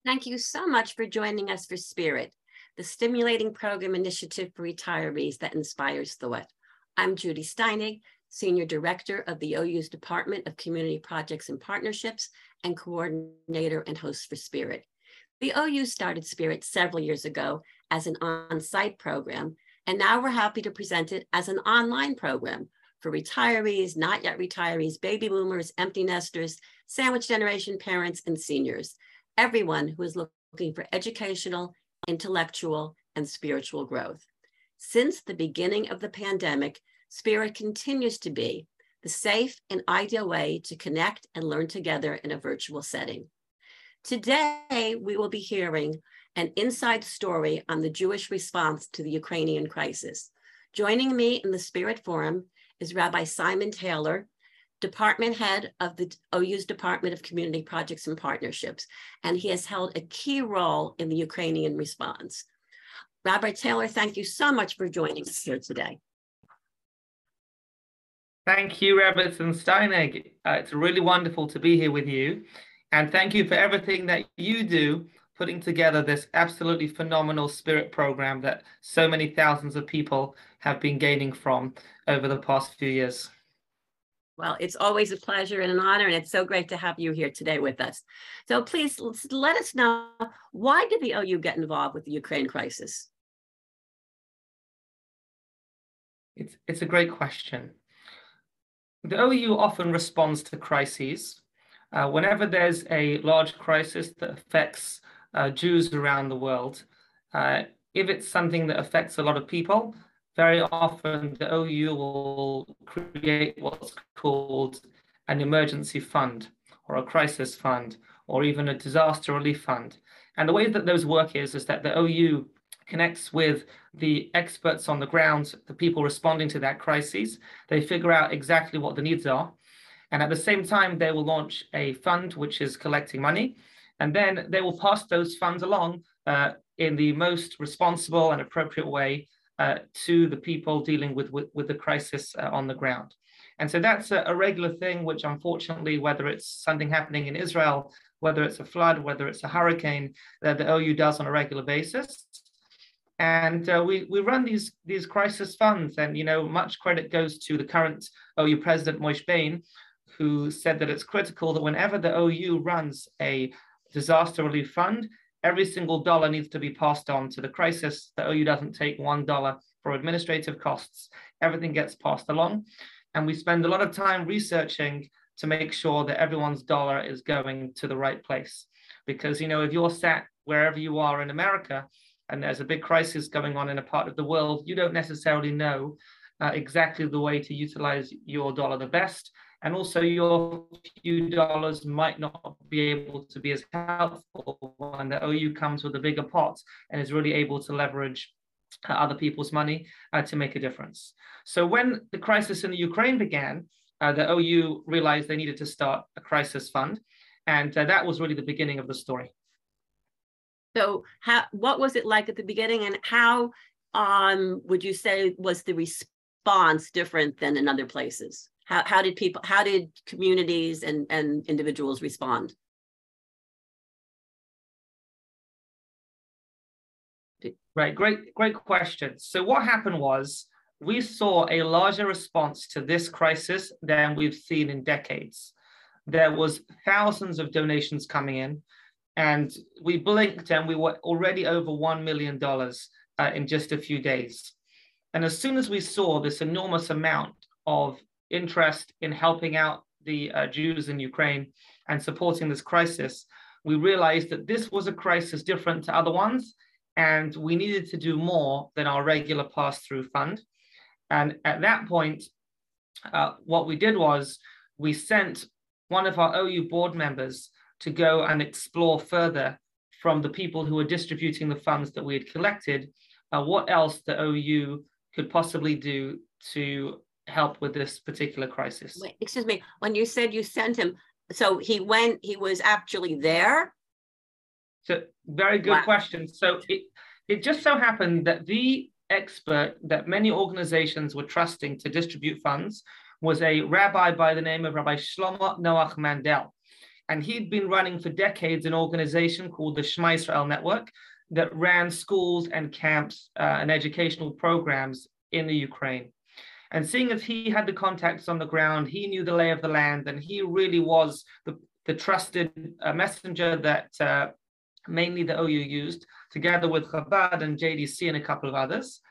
Thank you so much for joining us for Spirit, the stimulating program initiative for retirees that inspires thought. I'm Judy Steinig, Senior Director of the OU's Department of Community Projects and Partnerships and Coordinator and Host for Spirit. The OU started Spirit several years ago as an on-site program, and now we're happy to present it as an online program for retirees, not yet retirees, baby boomers, empty nesters, sandwich generation parents, and seniors. Everyone who is looking for educational, intellectual, and spiritual growth. Since the beginning of the pandemic, Spirit continues to be the safe and ideal way to connect and learn together in a virtual setting. Today, we will be hearing an inside story on the Jewish response to the Ukrainian crisis. Joining me in the Spirit Forum is Rabbi Simon Taylor, Department Head of the OU's Department of Community Projects and Partnerships, and he has held a key role in the Ukrainian response. Rabbi Taylor, thank you so much for joining us here today. Thank you, Robertson Steinig. It's really wonderful to be here with you. And thank you for everything that you do, putting together this absolutely phenomenal Spirit program that so many thousands of people have been gaining from over the past few years. Well, it's always a pleasure and an honor, and it's so great to have you here today with us. So please let us know, why did the OU get involved with the Ukraine crisis? It's a great question. The OU often responds to crises. Whenever there's a large crisis that affects Jews around the world, if it's something that affects a lot of people, very often the OU will create what's called an emergency fund or a crisis fund or even a disaster relief fund. And the way that those work is that the OU connects with the experts on the ground, the people responding to that crisis. They figure out exactly what the needs are. And at the same time, they will launch a fund which is collecting money. And then they will pass those funds along in the most responsible and appropriate way to the people dealing with the crisis on the ground. And so that's a regular thing, which unfortunately, whether it's something happening in Israel, whether it's a flood, whether it's a hurricane, that the OU does on a regular basis. And we run these crisis funds, and much credit goes to the current OU president, Moshe Bain, who said that it's critical that whenever the OU runs a disaster relief fund, every single dollar needs to be passed on to the crisis. The OU doesn't take $1 for administrative costs. Everything gets passed along. And we spend a lot of time researching to make sure that everyone's dollar is going to the right place. Because, if you're sat wherever you are in America and there's a big crisis going on in a part of the world, you don't necessarily know exactly the way to utilize your dollar the best. And also your few dollars might not be able to be as helpful when the OU comes with a bigger pot and is really able to leverage other people's money to make a difference. So when the crisis in the Ukraine began, the OU realized they needed to start a crisis fund. And that was really the beginning of the story. So what was it like at the beginning, and how would you say was the response different than in other places? How did communities and individuals respond? Right, great question. So what happened was we saw a larger response to this crisis than we've seen in decades. There was thousands of donations coming in, and we blinked and we were already over $1 million in just a few days. And as soon as we saw this enormous amount of interest in helping out the Jews in Ukraine and supporting this crisis, we realized that this was a crisis different to other ones, and we needed to do more than our regular pass-through fund. And at that point, what we did was we sent one of our OU board members to go and explore further from the people who were distributing the funds that we had collected, what else the OU could possibly do to help with this particular crisis. Wait, excuse me, when you said you sent him, so he was actually there? So very good question. So it just so happened that the expert that many organizations were trusting to distribute funds was a rabbi by the name of Rabbi Shlomo Noach Mandel. And he'd been running for decades an organization called the Shema Israel Network that ran schools and camps and educational programs in the Ukraine. And seeing as he had the contacts on the ground, he knew the lay of the land, and he really was the trusted messenger that mainly the OU used, together with Chabad and JDC and a couple of others.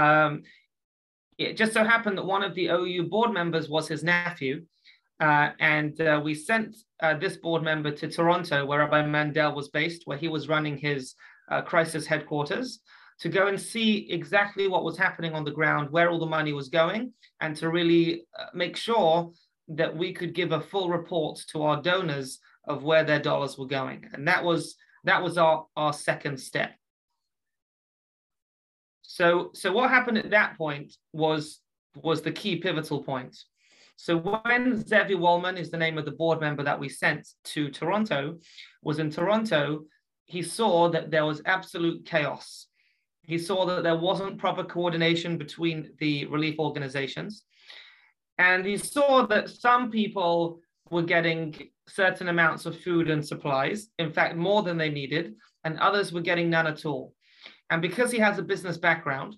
It just so happened that one of the OU board members was his nephew, and we sent this board member to Toronto, where Rabbi Mandel was based, where he was running his crisis headquarters, to go and see exactly what was happening on the ground, where all the money was going, and to really make sure that we could give a full report to our donors of where their dollars were going. And that was our second step. So what happened at that point was the key pivotal point. So when Zevi Wallman, is the name of the board member that we sent to Toronto, was in Toronto, he saw that there was absolute chaos. He saw that there wasn't proper coordination between the relief organizations. And he saw that some people were getting certain amounts of food and supplies, in fact, more than they needed, and others were getting none at all. And because he has a business background,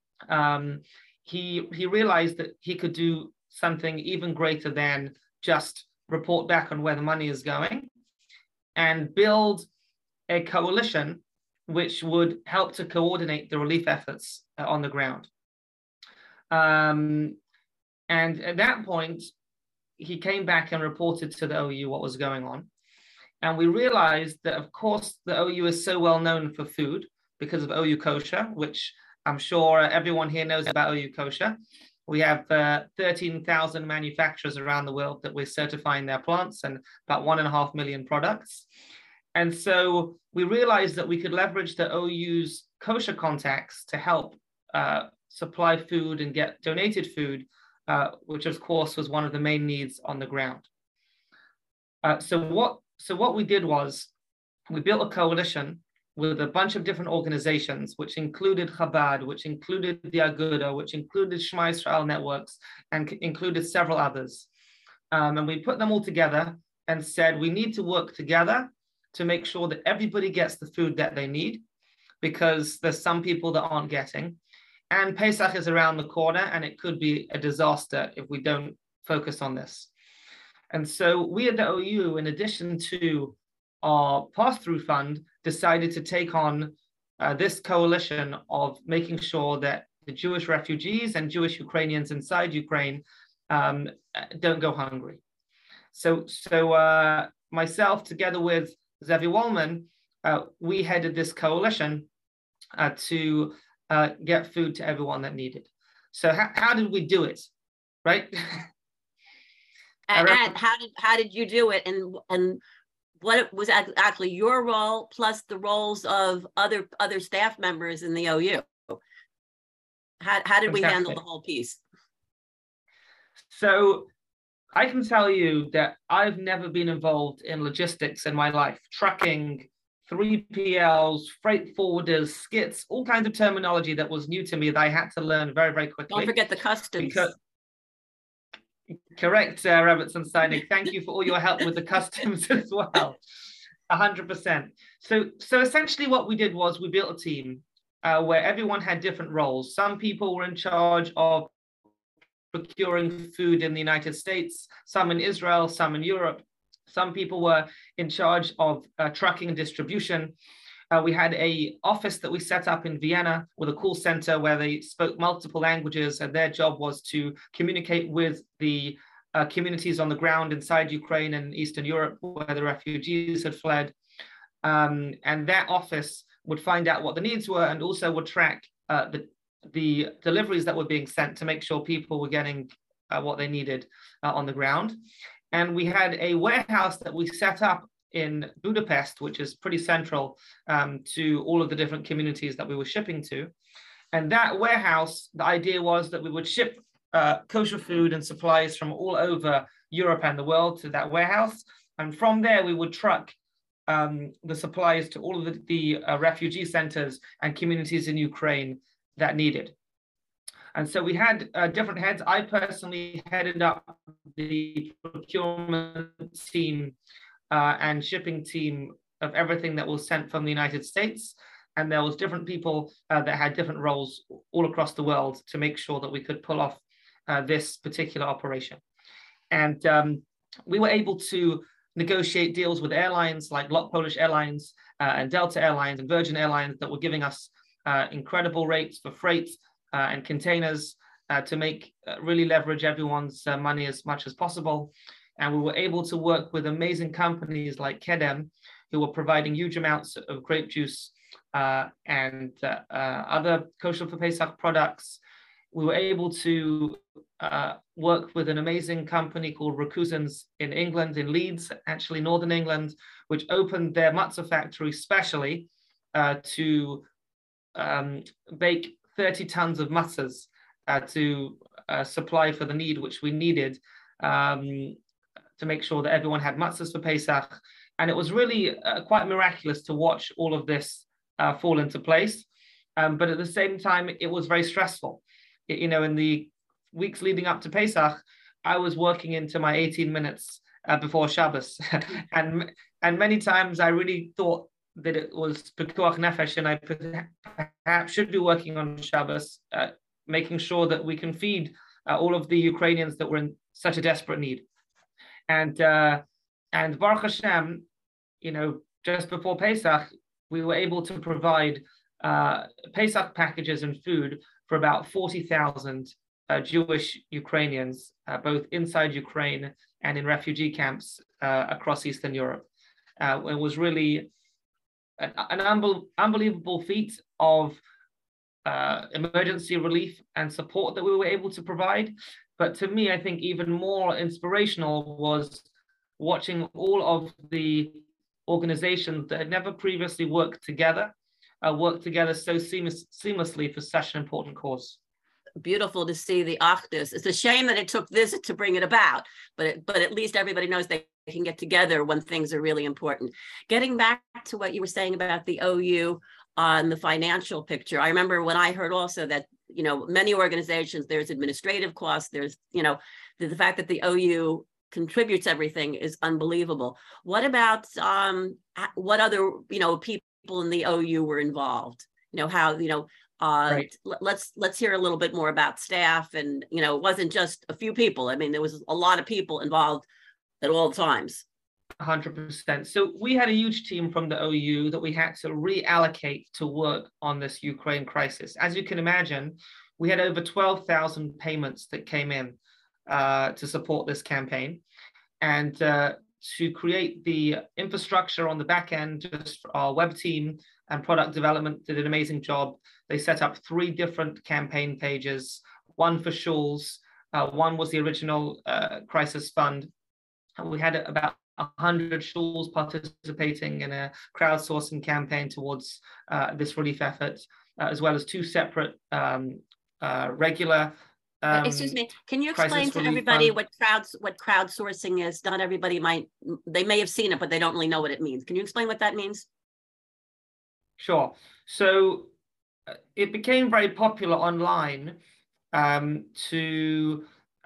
he realized that he could do something even greater than just report back on where the money is going, and build a coalition which would help to coordinate the relief efforts on the ground. And at that point, he came back and reported to the OU what was going on. And we realized that, of course, the OU is so well known for food because of OU Kosher, which I'm sure everyone here knows about OU Kosher. We have 13,000 manufacturers around the world that we're certifying their plants, and about 1.5 million products. And so we realized that we could leverage the OU's kosher contacts to help supply food and get donated food, which of course was one of the main needs on the ground. So what we did was we built a coalition with a bunch of different organizations, which included Chabad, which included the Aguda, which included Shema Israel networks, and included several others. And we put them all together and said, we need to work together to make sure that everybody gets the food that they need, because there's some people that aren't getting. And Pesach is around the corner, and it could be a disaster if we don't focus on this. And so we at the OU, in addition to our pass-through fund, decided to take on this coalition of making sure that the Jewish refugees and Jewish Ukrainians inside Ukraine don't go hungry. So myself, together with Zevi Wallman, we headed this coalition to get food to everyone that needed. So how did we do it, right? And how did you do it, and what was actually your role plus the roles of other staff members in the OU? How did we handle the whole piece? So I can tell you that I've never been involved in logistics in my life, trucking, 3PLs, freight forwarders, skits, all kinds of terminology that was new to me that I had to learn very, very quickly. Don't forget the customs. Correct, Robertson Steinig. Thank you for all your help with the customs as well. 100%. So essentially what we did was we built a team where everyone had different roles. Some people were in charge of procuring food in the United States, some in Israel, some in Europe. Some people were in charge of trucking and distribution. We had an office that we set up in Vienna with a call center where they spoke multiple languages, and their job was to communicate with the communities on the ground inside Ukraine and Eastern Europe where the refugees had fled. And that office would find out what the needs were and also would track the deliveries that were being sent to make sure people were getting what they needed on the ground. And we had a warehouse that we set up in Budapest, which is pretty central to all of the different communities that we were shipping to. And that warehouse, the idea was that we would ship kosher food and supplies from all over Europe and the world to that warehouse. And from there, we would truck the supplies to all of the refugee centers and communities in Ukraine that needed. And so we had different heads. I personally headed up the procurement team and shipping team of everything that was sent from the United States. And there was different people that had different roles all across the world to make sure that we could pull off this particular operation. And we were able to negotiate deals with airlines like LOT Polish Airlines and Delta Airlines and Virgin Airlines that were giving us incredible rates for freight and containers to make really leverage everyone's money as much as possible. And we were able to work with amazing companies like Kedem, who were providing huge amounts of grape juice and other kosher for Pesach products. We were able to work with an amazing company called Rakuzens in England, in Leeds, actually Northern England, which opened their matzah factory specially to bake 30 tons of matzahs to supply for the need which we needed to make sure that everyone had matzahs for Pesach. And it was really quite miraculous to watch all of this fall into place. But at the same time, it was very stressful. You know, in the weeks leading up to Pesach, I was working into my 18 minutes before Shabbos. and many times I really thought that it was Pekuach Nefesh, and I perhaps should be working on Shabbos, making sure that we can feed all of the Ukrainians that were in such a desperate need. And Baruch Hashem, you know, just before Pesach, we were able to provide Pesach packages and food for about 40,000 Jewish Ukrainians, both inside Ukraine and in refugee camps across Eastern Europe. It was really an unbelievable feat of emergency relief and support that we were able to provide. But to me, I think even more inspirational was watching all of the organizations that had never previously work together so seamlessly for such an important cause. Beautiful to see the Achdus. It's a shame that it took this to bring it about, but at least everybody knows they can get together when things are really important. Getting back to what you were saying about the OU on the financial picture, I remember when I heard also that, you know, many organizations, there's administrative costs, there's, you know, the fact that the OU contributes everything is unbelievable. What about what other, you know, people in the OU were involved? You know, how, you know, right. Let's hear a little bit more about staff. And, you know, it wasn't just a few people. I mean, there was a lot of people involved at all times. 100%. So we had a huge team from the OU that we had to reallocate to work on this Ukraine crisis. As you can imagine, we had over 12,000 payments that came in to support this campaign. And to create the infrastructure on the back end, just our web team and product development did an amazing job. They set up 3 different campaign pages, one for shuls, one was the original crisis fund. And we had about 100 shuls participating in a crowdsourcing campaign towards this relief effort, as well as 2 separate regular excuse me, can you explain to everybody what crowdsourcing is? Not everybody they may have seen it, but they don't really know what it means. Can you explain what that means? Sure. So it became very popular online to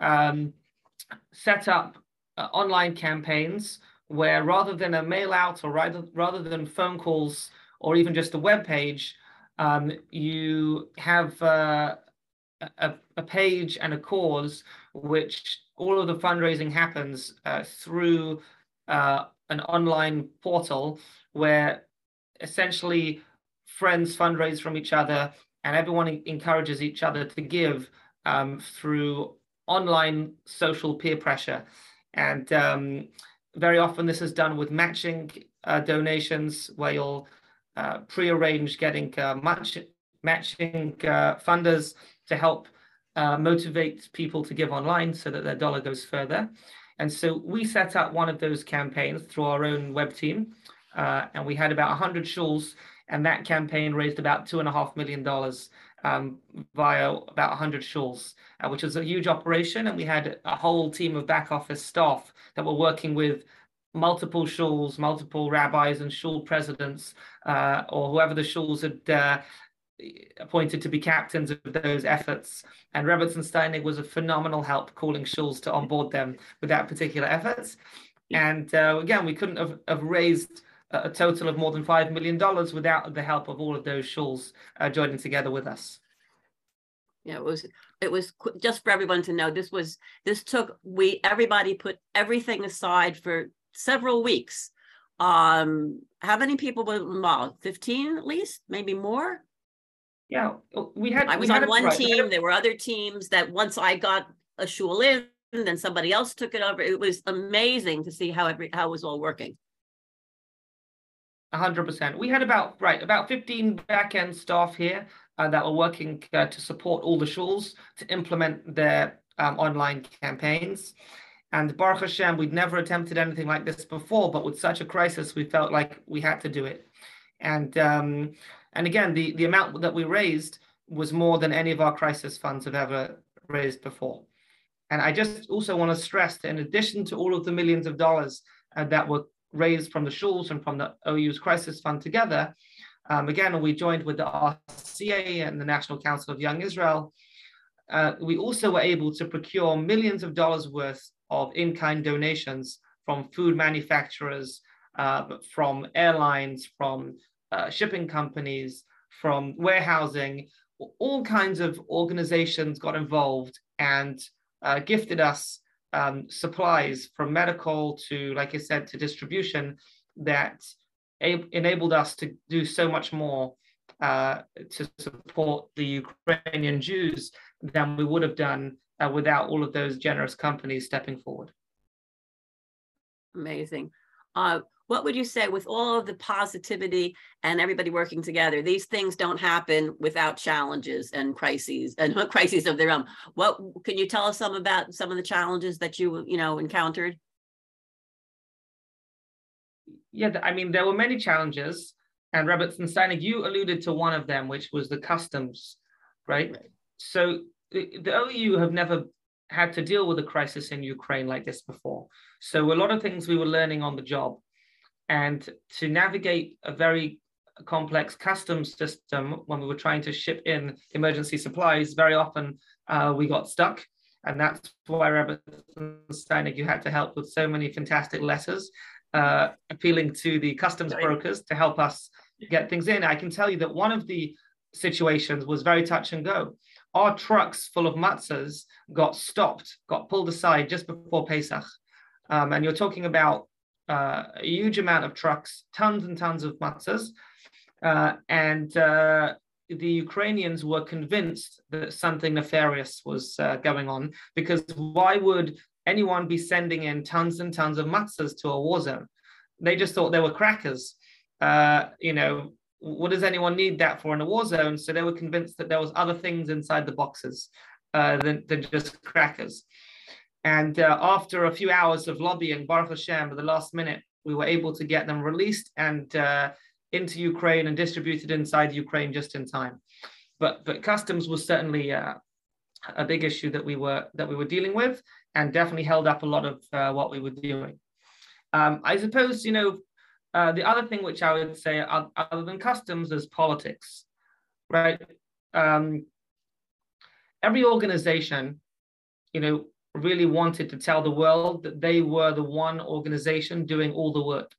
set up online campaigns where, rather than a mail out or rather than phone calls or even just a web page, you have a page and a cause which all of the fundraising happens through an online portal where essentially friends fundraise from each other and everyone encourages each other to give through online social peer pressure. And very often this is done with matching donations, where you'll pre-arrange getting matching funders to help motivate people to give online so that their dollar goes further. And so we set up one of those campaigns through our own web team, and we had about 100 shuls, and that campaign raised about $2.5 million via about 100 shuls, which was a huge operation. And we had a whole team of back office staff that were working with multiple shuls, multiple rabbis and shul presidents, or whoever the shuls had appointed to be captains of those efforts. And Rebbetzin Steinig was a phenomenal help calling shuls to onboard them with that particular efforts. And again, we couldn't have raised a total of more than $5 million without the help of all of those shuls joining together with us. Yeah, it was just for everyone to know. Everybody put everything aside for several weeks. How many people were involved? 15 at least, maybe more. Yeah, I was on one team. There were other teams that once I got a shul in, then somebody else took it over. It was amazing to see how it was all working. 100%. We had about 15 back-end staff here that were working to support all the shuls to implement their online campaigns. And Baruch Hashem, we'd never attempted anything like this before, but with such a crisis, we felt like we had to do it. And again, the amount that we raised was more than any of our crisis funds have ever raised before. And I just also want to stress that in addition to all of the millions of dollars that were raised from the shuls and from the OU's crisis fund together, again, we joined with the RCA and the National Council of Young Israel. We also were able to procure millions of dollars worth of in-kind donations from food manufacturers, from airlines, from shipping companies, from warehousing. All kinds of organizations got involved and gifted us supplies from medical to, like I said, to distribution that enabled us to do so much more to support the Ukrainian Jews than we would have done without all of those generous companies stepping forward. Amazing. What would you say, with all of the positivity and everybody working together, these things don't happen without challenges and crises of their own. What can you tell us about some of the challenges that you encountered? Yeah, I mean, there were many challenges, and Rebbe Steinig, you alluded to one of them, which was the customs, right? So the OU have never had to deal with a crisis in Ukraine like this before. So a lot of things we were learning on the job. And to navigate a very complex customs system when we were trying to ship in emergency supplies, very often we got stuck. And that's why, Rebbe Steinig, you had to help with so many fantastic letters, appealing to the customs brokers to help us get things in. I can tell you that one of the situations was very touch and go. Our trucks full of matzahs got stopped, got pulled aside just before Pesach. And you're talking about a huge amount of trucks, tons and tons of matzahs. And the Ukrainians were convinced that something nefarious was going on, because why would anyone be sending in tons and tons of matzahs to a war zone? They just thought they were crackers. What does anyone need that for in a war zone? So they were convinced that there was other things inside the boxes than just crackers. And after a few hours of lobbying, Baruch Hashem, at the last minute, we were able to get them released and into Ukraine and distributed inside Ukraine just in time. But customs was certainly a big issue that we were dealing with, and definitely held up a lot of what we were doing. I suppose, the other thing which I would say, other than customs, is politics, right? Every organization, really wanted to tell the world that they were the one organization doing all the work.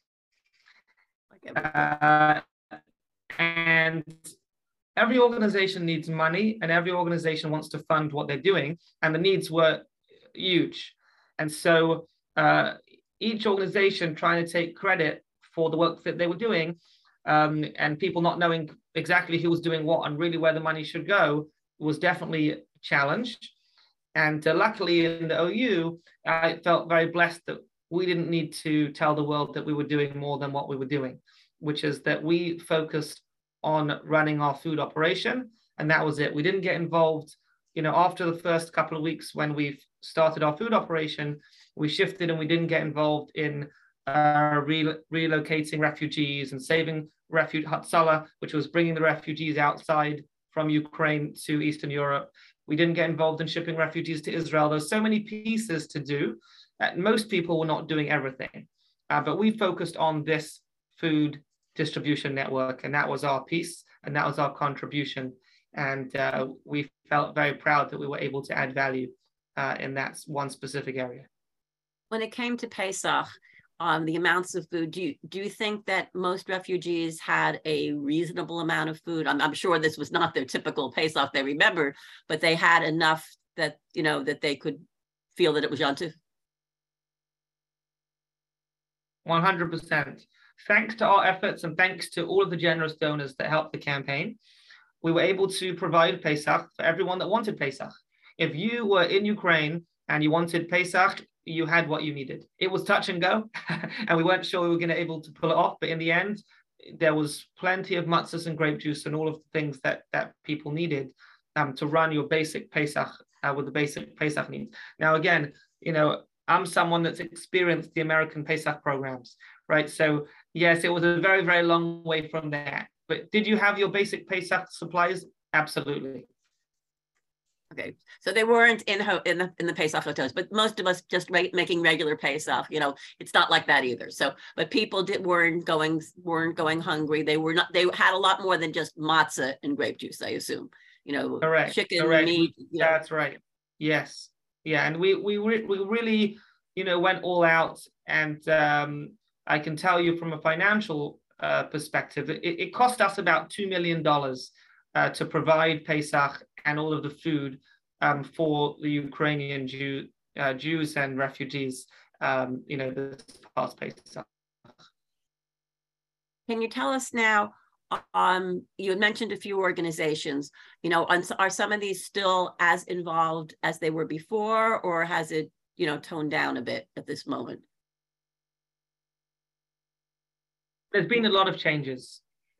And every organization needs money, and every organization wants to fund what they're doing, and the needs were huge. And so each organization trying to take credit for the work that they were doing, and people not knowing exactly who was doing what and really where the money should go, was definitely challenged. And luckily in the OU, I felt very blessed that we didn't need to tell the world that we were doing more than what we were doing, which is that we focused on running our food operation, and that was it. We didn't get involved. After the first couple of weeks when we started our food operation, we shifted and we didn't get involved in relocating refugees and saving Hatzalah, which was bringing the refugees outside from Ukraine to Eastern Europe. We didn't get involved in shipping refugees to Israel. There's so many pieces to do. Most people were not doing everything, but we focused on this food distribution network, and that was our piece, and that was our contribution. And we felt very proud that we were able to add value in that one specific area. When it came to Pesach, the amounts of food, do you think that most refugees had a reasonable amount of food? I'm sure this was not their typical Pesach they remember, but they had enough that, you know, that they could feel that it was Yontif? 100%. Thanks to our efforts and thanks to all of the generous donors that helped the campaign, we were able to provide Pesach for everyone that wanted Pesach. If you were in Ukraine and you wanted Pesach, you had what you needed. It was touch and go, and we weren't sure we were going to be able to pull it off. But in the end, there was plenty of matzahs and grape juice and all of the things that people needed to run your basic Pesach with the basic Pesach needs. Now, again, you know, I'm someone that's experienced the American Pesach programs, right? So yes, it was a very, very long way from there. But did you have your basic Pesach supplies? Absolutely. Okay, so they weren't in the Pesach hotels, but most of us just making regular Pesach. You know, it's not like that either. So, but people weren't going hungry. They had a lot more than just matzah and grape juice, I assume. You know, correct, chicken, correct. meat. That's right. Yes, yeah, and we really, you know, went all out, and I can tell you from a financial perspective, it cost us about $2 million to provide Pesach and all of the food for the Ukrainian Jews and refugees, you know, this past Pesach. Can you tell us now, you had mentioned a few organizations, you know, are some of these still as involved as they were before, or has it, you know, toned down a bit at this moment? There's been a lot of changes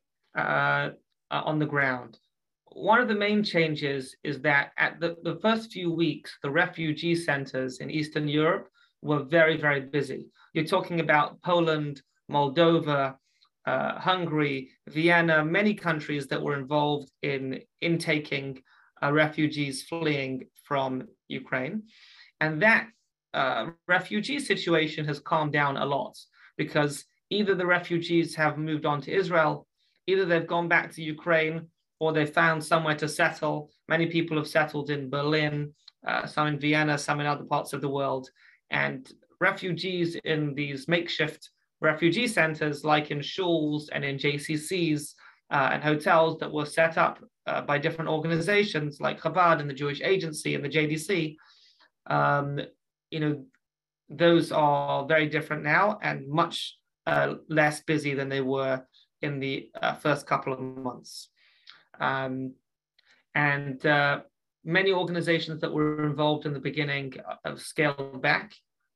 on the ground. One of the main changes is that at the first few weeks, the refugee centers in Eastern Europe were very, very busy. You're talking about Poland, Moldova, Hungary, Vienna, many countries that were involved in intaking refugees fleeing from Ukraine. And that refugee situation has calmed down a lot, because either the refugees have moved on to Israel, either they've gone back to Ukraine, or they found somewhere to settle. Many people have settled in Berlin, some in Vienna, some in other parts of the world. And refugees in these makeshift refugee centers, like in shuls and in JCCs and hotels that were set up by different organizations like Chabad and the Jewish Agency and the JDC, you know, those are very different now and much less busy than they were in the first couple of months. Many organizations that were involved in the beginning have scaled back,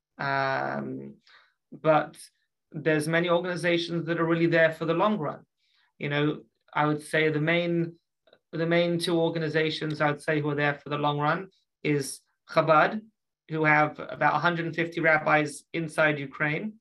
but there's many organizations that are really there for the long run. You know, I would say the main two organizations I would say who are there for the long run is Chabad, who have about 150 rabbis inside Ukraine,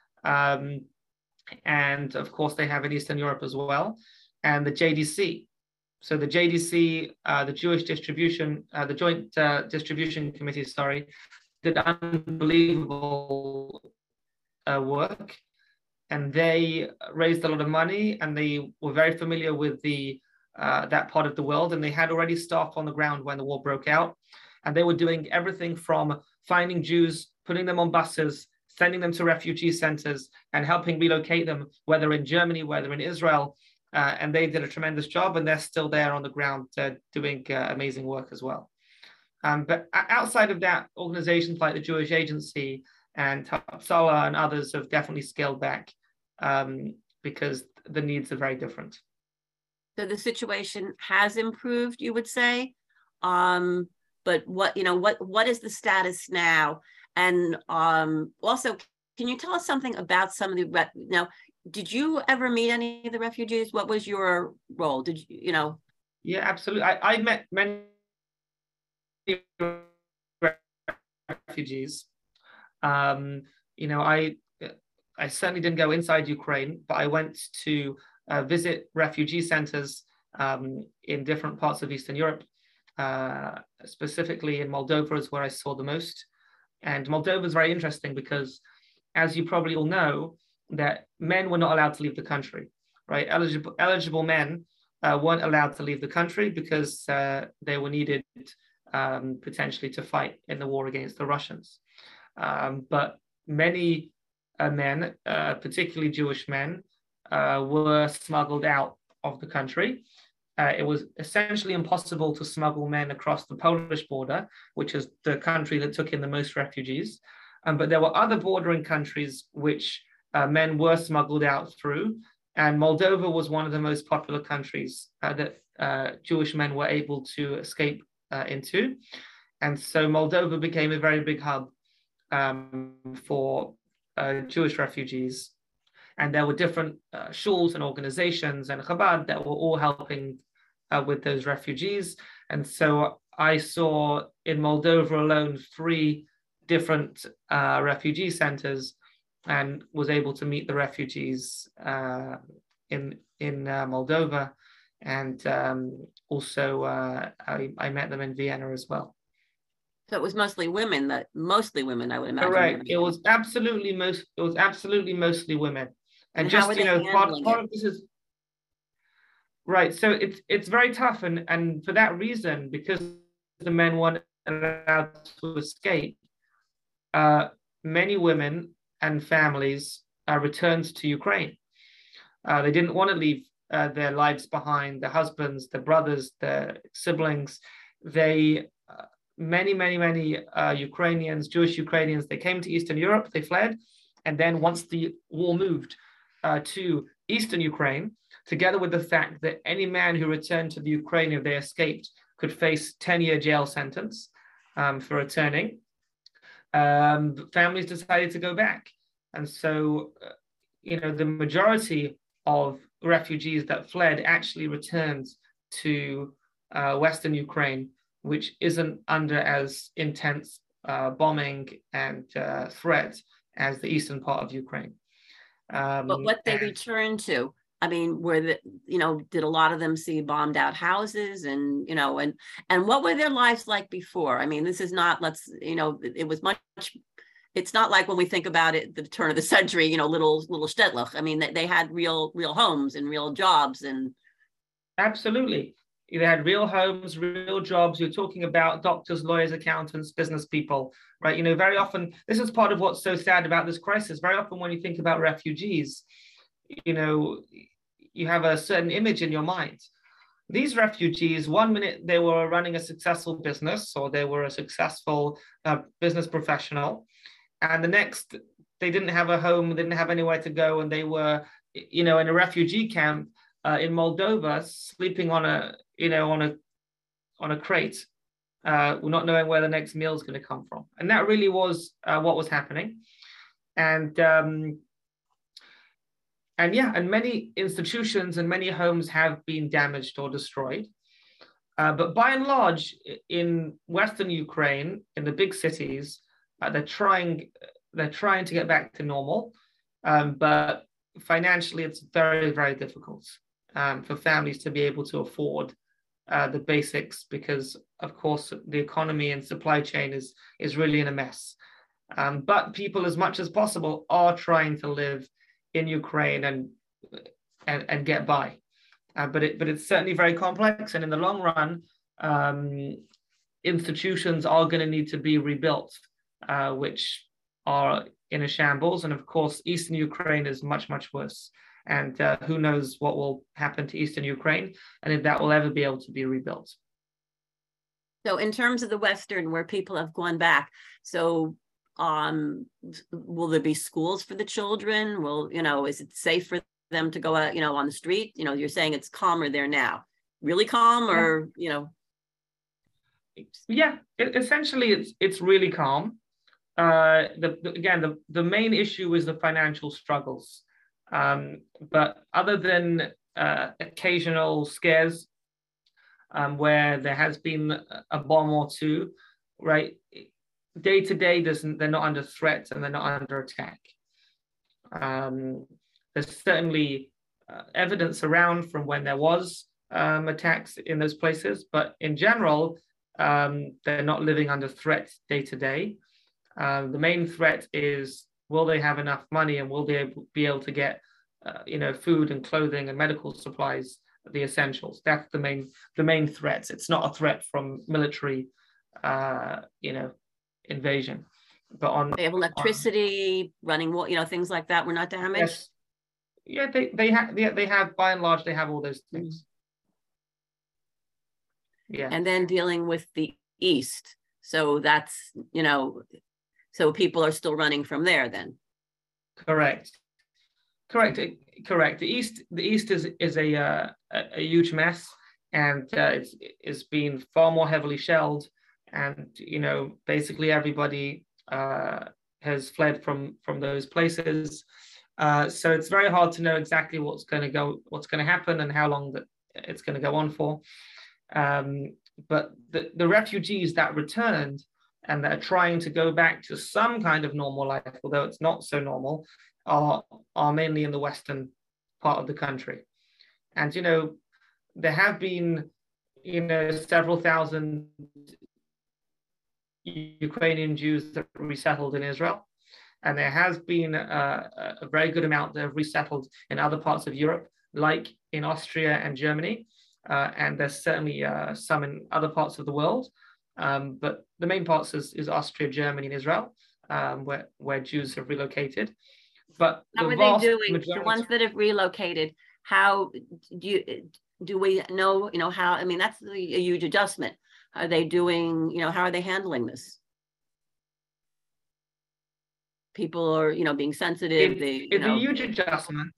and of course they have in Eastern Europe as well, and the JDC. So the JDC, the Jewish Distribution, the Joint Distribution Committee, did unbelievable work, and they raised a lot of money, and they were very familiar with that part of the world, and they had already staff on the ground when the war broke out, and they were doing everything from finding Jews, putting them on buses, sending them to refugee centers, and helping relocate them, whether in Germany, whether in Israel. And they did a tremendous job, and they're still there on the ground doing amazing work as well. But outside of that, organizations like the Jewish Agency and Hatzalah and others have definitely scaled back because the needs are very different. So the situation has improved, you would say, but what is the status now? And also, can you tell us something about some of the now? Did you ever meet any of the refugees? What was your role? Did you know? Yeah, absolutely. I met many refugees. You know, I certainly didn't go inside Ukraine, but I went to visit refugee centers in different parts of Eastern Europe. Specifically in Moldova is where I saw the most. And Moldova is very interesting because, as you probably all know, that men were not allowed to leave the country, right? Eligible men weren't allowed to leave the country because they were needed potentially to fight in the war against the Russians. But many men, particularly Jewish men, were smuggled out of the country. It was essentially impossible to smuggle men across the Polish border, which is the country that took in the most refugees. But there were other bordering countries which men were smuggled out through. And Moldova was one of the most popular countries that Jewish men were able to escape into. And so Moldova became a very big hub for Jewish refugees. And there were different shuls and organizations and Chabad that were all helping with those refugees. And so I saw in Moldova alone 3 different refugee centers, and was able to meet the refugees in Moldova. And also I met them in Vienna as well. So it was mostly women, I would imagine. Correct. It was absolutely mostly women. And just, part of this is right. So it's very tough, and for that reason, because the men weren't allowed to escape, many women and families returned to Ukraine. They didn't want to leave their lives behind, their husbands, their brothers, their siblings. Many Ukrainians, Jewish Ukrainians, they came to Eastern Europe, they fled. And then once the war moved to Eastern Ukraine, together with the fact that any man who returned to the Ukraine, if they escaped, could face 10-year jail sentence for returning, families decided to go back. And so, the majority of refugees that fled actually returned to Western Ukraine, which isn't under as intense bombing and threat as the eastern part of Ukraine. But what they returned to, I mean, did a lot of them see bombed out houses and what were their lives like before? I mean, this is not, it was much, it's not like when we think about it, the turn of the century, little shtetl. I mean, they had real homes and real jobs and. Absolutely. They had real homes, real jobs. You're talking about doctors, lawyers, accountants, business people, right? Very often, this is part of what's so sad about this crisis. Very often when you think about refugees, you have a certain image in your mind. These refugees, one minute they were running a successful business, or they were a successful business professional. And the next, they didn't have a home, they didn't have anywhere to go. And they were, in a refugee camp in Moldova, sleeping on a crate, not knowing where the next meal is going to come from. And that really was what was happening. And many institutions and many homes have been damaged or destroyed. But by and large, in Western Ukraine, in the big cities, they're trying to get back to normal. But financially, it's very, very difficult for families to be able to afford the basics, because of course the economy and supply chain is really in a mess. But people, as much as possible, are trying to live in Ukraine and get by. But it's certainly very complex, and in the long run, institutions are going to need to be rebuilt, which are in a shambles. And of course, Eastern Ukraine is much, much worse. And who knows what will happen to Eastern Ukraine and if that will ever be able to be rebuilt. So in terms of the Western, where people have gone back, so will there be schools for the children? Is it safe for them to go out, on the street? You're saying it's calmer there now. Really calm, or, Yeah, essentially it's really calm. The main issue is the financial struggles. But other than occasional scares where there has been a bomb or two, right? Day to day, they're not under threat and they're not under attack. There's certainly evidence around from when there was attacks in those places, but in general, they're not living under threat day to day. The main threat is, will they have enough money, and will they be able to get food and clothing and medical supplies, the essentials? That's the main threat. It's not a threat from military invasion. But on they have electricity, running water, you know, things like that were not damaged. Yes, yeah, they have by and large they have all those things. Yeah, and then dealing with the East, so that's, you know, so people are still running from there then. correct. Correct. The East is a huge mess, and it's been far more heavily shelled, and you know basically everybody has fled from those places. So it's very hard to know exactly what's going to happen, and how long that it's going to go on for. But the refugees that returned and that are trying to go back to some kind of normal life, although it's not so normal, are mainly in the western part of the country. And, you know, there have been, you know, several thousand Ukrainian Jews that resettled in Israel. And there has been a very good amount that have resettled in other parts of Europe, like in Austria and Germany. And there's certainly some in other parts of the world. But the main parts is Austria, Germany, and Israel, where Jews have relocated. But how are they doing? The ones that have relocated, how do we know, you know, how, I mean, that's a huge adjustment. Are they doing, you know, how are they handling this? People are, you know, being sensitive. It's a huge adjustment.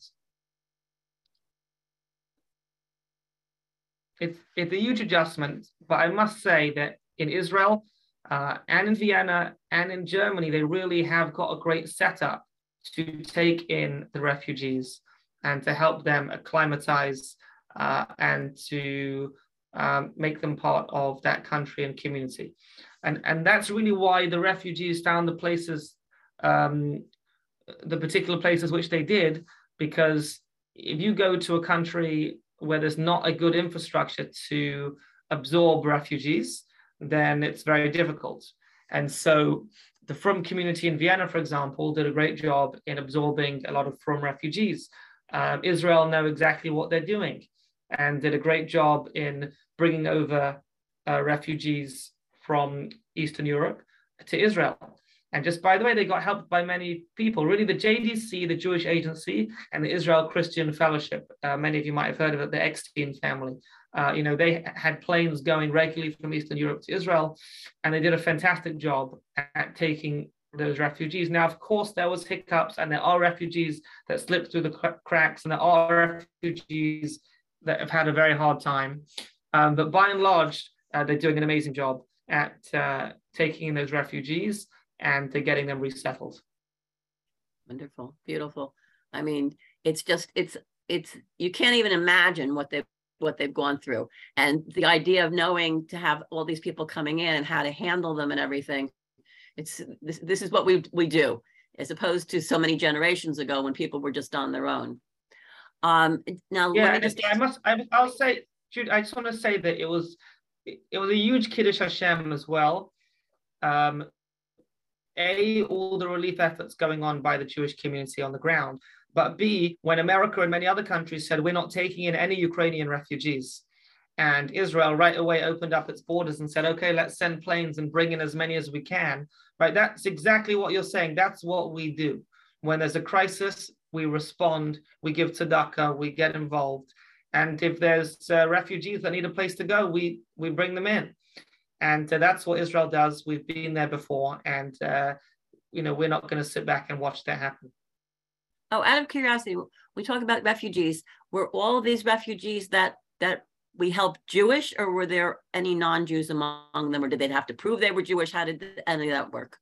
It's a huge adjustment, but I must say that in Israel and in Vienna and in Germany, they really have got a great setup to take in the refugees and to help them acclimatize and to make them part of that country and community. And that's really why the refugees found the places, the particular places which they did, because if you go to a country where there's not a good infrastructure to absorb refugees, then it's very difficult. And so the Frum community in Vienna, for example, did a great job in absorbing a lot of Frum refugees. Israel know exactly what they're doing and did a great job in bringing over refugees from Eastern Europe to Israel. And just by the way, they got helped by many people. Really, the JDC, the Jewish Agency, and the Israel Christian Fellowship, many of you might have heard of it, the Eckstein family. You know, they had planes going regularly from Eastern Europe to Israel, and they did a fantastic job at taking those refugees. Now, of course, there was hiccups, and there are refugees that slipped through the cracks, and there are refugees that have had a very hard time. But by and large, they're doing an amazing job at taking in those refugees and to getting them resettled. Wonderful, beautiful. I mean, it's just, it's you can't even imagine what they've gone through, and the idea of knowing to have all these people coming in and how to handle them and everything. This is what we do, as opposed to so many generations ago when people were just on their own. Now, yeah, let me just I'll say, Jude, I just want to say that it was a huge Kiddush Hashem as well. A, all the relief efforts going on by the Jewish community on the ground, but B, when America and many other countries said we're not taking in any Ukrainian refugees, and Israel right away opened up its borders and said, okay, let's send planes and bring in as many as we can, right? That's exactly what you're saying. That's what we do. When there's a crisis, we respond, we give tzedakah, we get involved. And if there's refugees that need a place to go, we bring them in. And that's what Israel does. We've been there before, and you know, we're not going to sit back and watch that happen. Oh, out of curiosity, we talk about refugees. Were all of these refugees that we helped Jewish, or were there any non-Jews among them, or did they have to prove they were Jewish? How did any of that work?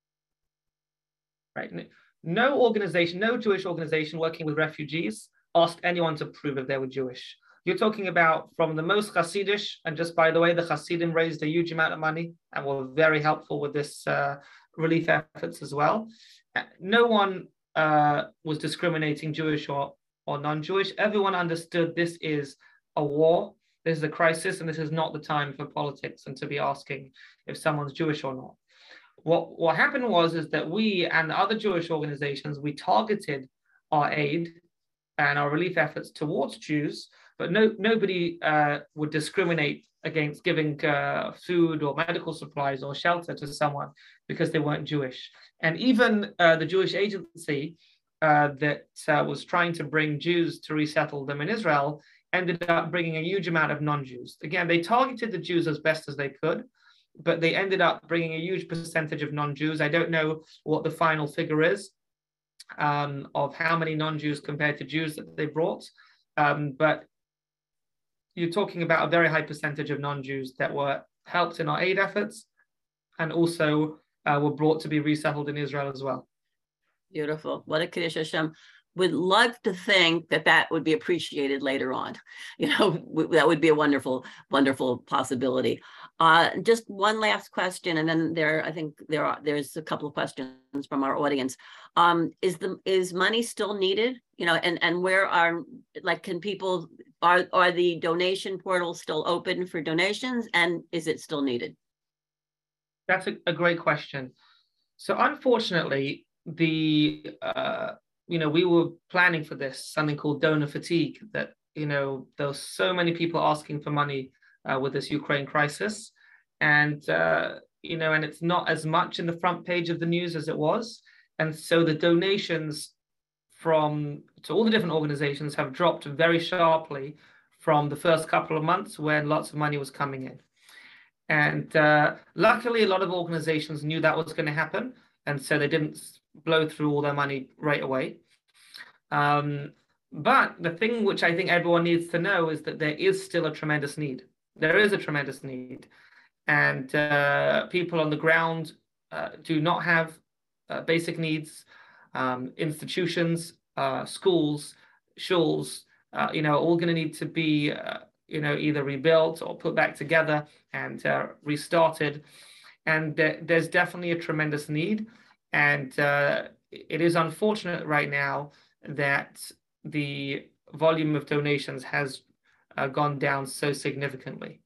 Right. No organization, no Jewish organization working with refugees asked anyone to prove if they were Jewish. You're talking about from the most Hasidish, and just by the way, the Hasidim raised a huge amount of money and were very helpful with this relief efforts as well. No one was discriminating Jewish or non-Jewish. Everyone understood this is a war, this is a crisis, and this is not the time for politics and to be asking if someone's Jewish or not. What happened is that we and other Jewish organizations, we targeted our aid and our relief efforts towards Jews, but nobody would discriminate against giving food or medical supplies or shelter to someone because they weren't Jewish. And even the Jewish agency that was trying to bring Jews to resettle them in Israel ended up bringing a huge amount of non-Jews. Again, they targeted the Jews as best as they could, but they ended up bringing a huge percentage of non-Jews. I don't know what the final figure is of how many non-Jews compared to Jews that they brought, but you're talking about a very high percentage of non-Jews that were helped in our aid efforts and also were brought to be resettled in Israel as well. Beautiful. What a Kiddush Hashem. Would love to think that that would be appreciated later on. You know, that would be a wonderful, wonderful possibility. Just one last question, and then I think there's a couple of questions from our audience. Is money still needed? You know, and where can people, are the donation portals still open for donations, and is it still needed? That's a great question. So unfortunately, we were planning for this, something called donor fatigue, that, there was so many people asking for money with this Ukraine crisis. And, and it's not as much in the front page of the news as it was. And so the donations to all the different organizations have dropped very sharply from the first couple of months when lots of money was coming in. And luckily, a lot of organizations knew that was going to happen. And so they didn't blow through all their money right away. But the thing which I think everyone needs to know is that there is still a tremendous need. There is a tremendous need. And people on the ground do not have basic needs. Institutions, schools, shuls, all going to need to be, either rebuilt or put back together and restarted. And there's definitely a tremendous need. And it is unfortunate right now that the volume of donations has gone down so significantly.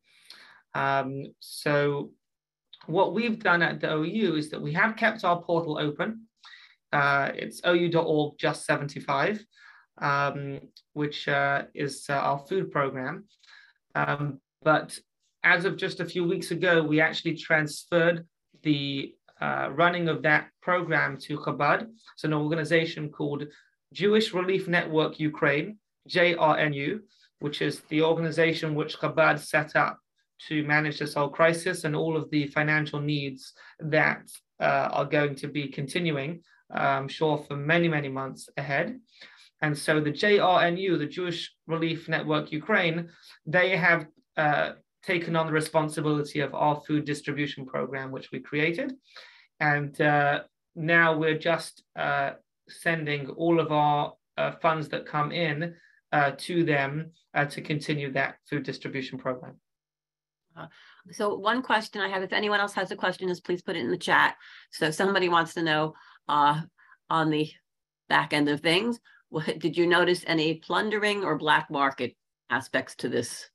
So what we've done at the OU is that we have kept our portal open. It's ou.org just 75, which is our food program. But as of just a few weeks ago, we actually transferred the running of that program to Chabad. It's an organization called Jewish Relief Network Ukraine, JRNU, which is the organization which Chabad set up to manage this whole crisis and all of the financial needs that are going to be continuing, I'm sure, for many, many months ahead. And so the JRNU, the Jewish Relief Network Ukraine, they have taken on the responsibility of our food distribution program, which we created. And now we're just sending all of our funds that come in to them to continue that food distribution program. So one question I have, if anyone else has a question, is please put it in the chat. So if somebody wants to know on the back end of things, did you notice any plundering or black market aspects to this?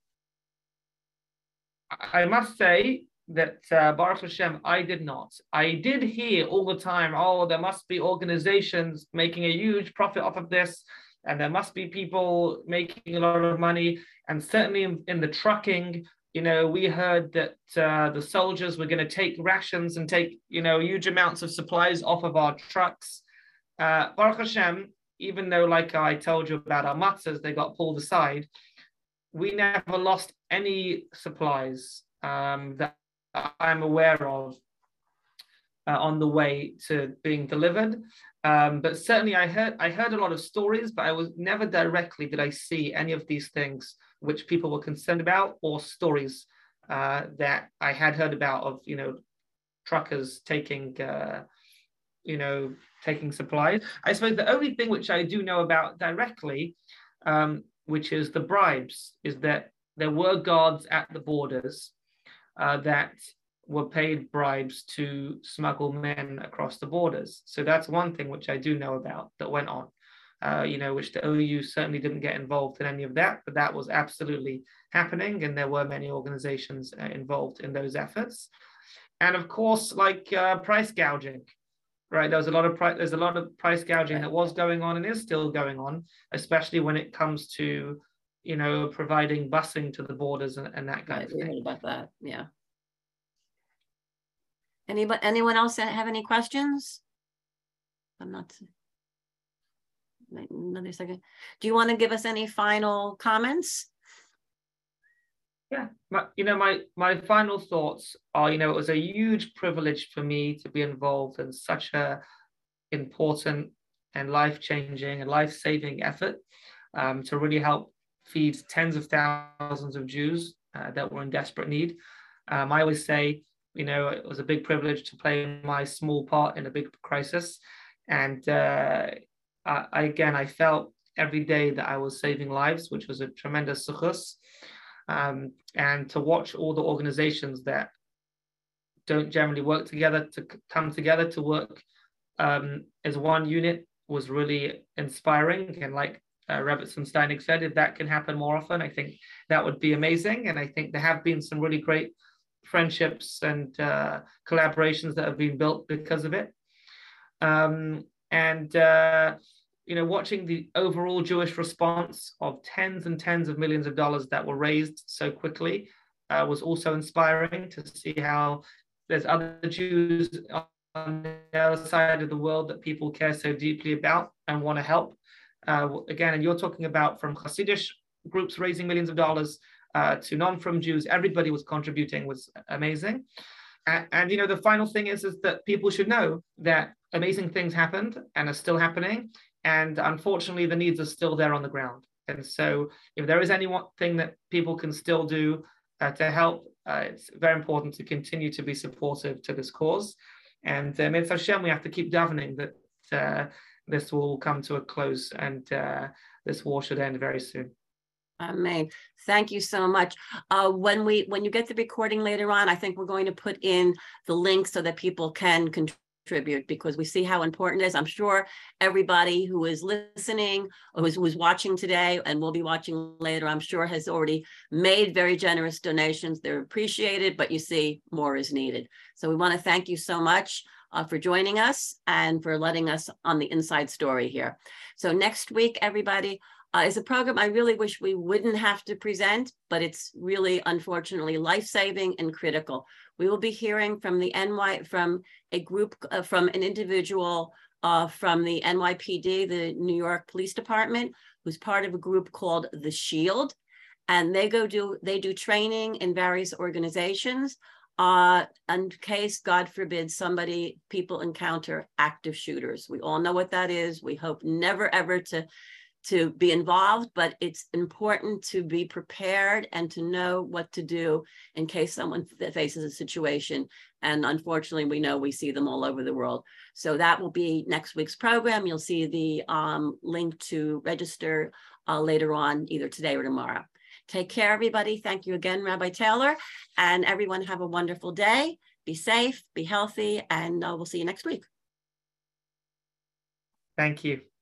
I must say that Baruch Hashem, I did not. I did hear all the time, oh, there must be organizations making a huge profit off of this, and there must be people making a lot of money. And certainly in the trucking, we heard that the soldiers were going to take rations and take, huge amounts of supplies off of our trucks. Baruch Hashem, even though, like I told you about our matzahs, they got pulled aside, we never lost any supplies that I'm aware of on the way to being delivered. But certainly I heard a lot of stories, but I was never directly did I see any of these things which people were concerned about, or stories that I had heard about of, truckers taking, taking supplies. I suppose the only thing which I do know about directly, which is the bribes, is that there were guards at the borders that were paid bribes to smuggle men across the borders. So that's one thing which I do know about that went on, which the OU certainly didn't get involved in any of that, but that was absolutely happening, and there were many organizations involved in those efforts. And of course, like price gouging, right? There's a lot of price gouging that was going on and is still going on, especially when it comes to, you know, providing busing to the borders and that kind of thing. We heard about that, yeah. Anyone else have any questions? I'm not. Another second. Do you want to give us any final comments? Yeah, my final thoughts are, you know, it was a huge privilege for me to be involved in such a important and life-changing and life-saving effort to really help feed tens of thousands of Jews that were in desperate need. I always say, you know, it was a big privilege to play my small part in a big crisis. And I felt every day that I was saving lives, which was a tremendous suchus. And to watch all the organizations that don't generally work together to come together to work as one unit was really inspiring. And like Rebbetzin Steinig said, if that can happen more often, I think that would be amazing. And I think there have been some really great friendships and collaborations that have been built because of it. You know, watching the overall Jewish response of tens and tens of millions of dollars that were raised so quickly was also inspiring to see how there's other Jews on the other side of the world that people care so deeply about and want to help. Again, and you're talking about from Hasidic groups raising millions of dollars to non-from Jews, everybody was contributing, was amazing. And you know, the final thing is that people should know that amazing things happened and are still happening. And unfortunately, the needs are still there on the ground. And so if there is any one thing that people can still do to help, it's very important to continue to be supportive to this cause. And Mitzvah Hashem, we have to keep davening that this will come to a close and this war should end very soon. Amen. Thank you so much. When you get the recording later on, I think we're going to put in the link so that people can contribute, because we see how important it is. I'm sure everybody who is listening or who is watching today and will be watching later, I'm sure has already made very generous donations. They're appreciated, but you see, more is needed. So we want to thank you so much for joining us and for letting us on the inside story here. So next week, everybody, is a program I really wish we wouldn't have to present, but it's really, unfortunately, life-saving and critical. We will be hearing from from a group, from an individual from the NYPD, the New York Police Department, who's part of a group called The Shield. And they do training in various organizations in case, God forbid, people encounter active shooters. We all know what that is. We hope never, ever to be involved, but it's important to be prepared and to know what to do in case someone faces a situation. And unfortunately, we see them all over the world. So that will be next week's program. You'll see the link to register later on, either today or tomorrow. Take care, everybody. Thank you again, Rabbi Taylor, and everyone have a wonderful day. Be safe, be healthy, and we'll see you next week. Thank you.